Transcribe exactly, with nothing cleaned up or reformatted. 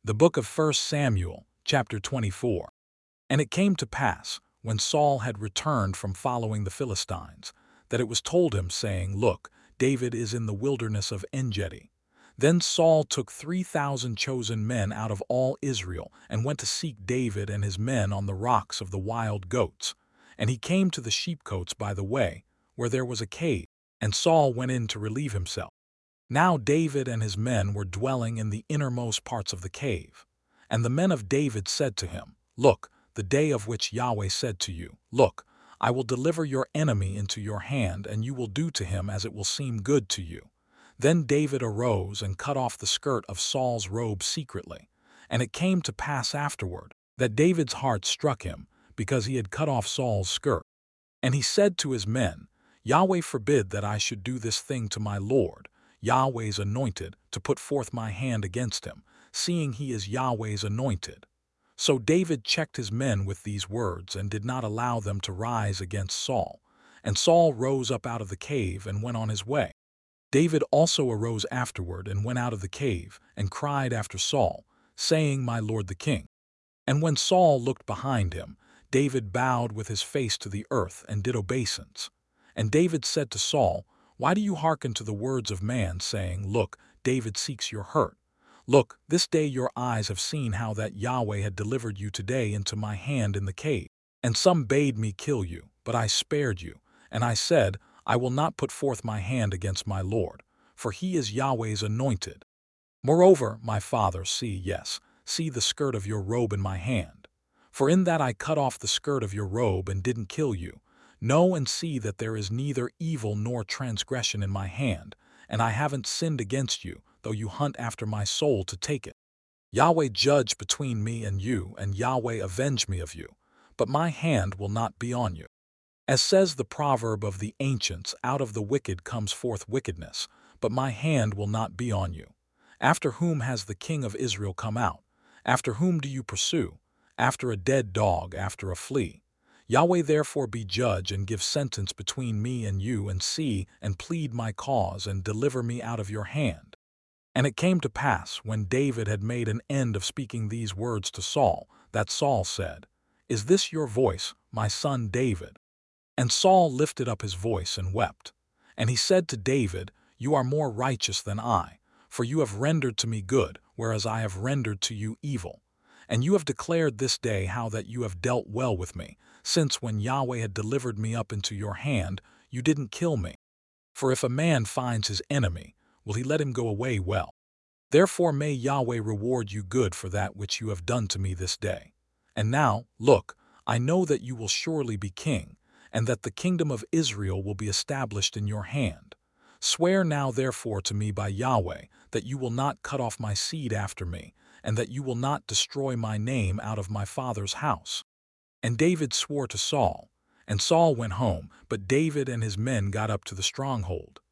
The book of First Samuel, chapter twenty-four. And it came to pass, when Saul had returned from following the Philistines, that it was told him, saying, Look, David is in the wilderness of En-gedi. Then Saul took three thousand chosen men out of all Israel, and went to seek David and his men on the rocks of the wild goats. And he came to the sheepcotes by the way, where there was a cave, and Saul went in to relieve himself. Now David and his men were dwelling in the innermost parts of the cave. And the men of David said to him, Look, the day of which Yahweh said to you, Look, I will deliver your enemy into your hand, and you will do to him as it will seem good to you. Then David arose and cut off the skirt of Saul's robe secretly. And it came to pass afterward, that David's heart struck him, because he had cut off Saul's skirt. And he said to his men, Yahweh forbid that I should do this thing to my Lord, Yahweh's anointed, to put forth my hand against him, seeing he is Yahweh's anointed. So David checked his men with these words, and did not allow them to rise against Saul. And Saul rose up out of the cave and went on his way. David also arose afterward and went out of the cave, and cried after Saul, saying, My lord the king. And when Saul looked behind him, David bowed with his face to the earth, and did obeisance. And David said to Saul, Why do you hearken to the words of man, saying, Look, David seeks your hurt? Look, this day your eyes have seen how that Yahweh had delivered you today into my hand in the cave. And some bade me kill you, but I spared you. And I said, I will not put forth my hand against my Lord, for he is Yahweh's anointed. Moreover, my father, see, yes, see the skirt of your robe in my hand. For in that I cut off the skirt of your robe and didn't kill you. Know and see that there is neither evil nor transgression in my hand, and I haven't sinned against you, though you hunt after my soul to take it. Yahweh judge between me and you, and Yahweh avenge me of you, but my hand will not be on you. As says the proverb of the ancients, out of the wicked comes forth wickedness, but my hand will not be on you. After whom has the king of Israel come out? After whom do you pursue? After a dead dog, after a flea. Yahweh therefore be judge, and give sentence between me and you, and see, and plead my cause, and deliver me out of your hand. And it came to pass, when David had made an end of speaking these words to Saul, that Saul said, Is this your voice, my son David? And Saul lifted up his voice and wept. And he said to David, You are more righteous than I, for you have rendered to me good, whereas I have rendered to you evil. And you have declared this day how that you have dealt well with me, since when Yahweh had delivered me up into your hand, you didn't kill me. For if a man finds his enemy, will he let him go away well? Therefore may Yahweh reward you good for that which you have done to me this day. And now, look, I know that you will surely be king, and that the kingdom of Israel will be established in your hand. Swear now therefore to me by Yahweh, that you will not cut off my seed after me, and that you will not destroy my name out of my father's house. And David swore to Saul. And Saul went home, but David and his men got up to the stronghold.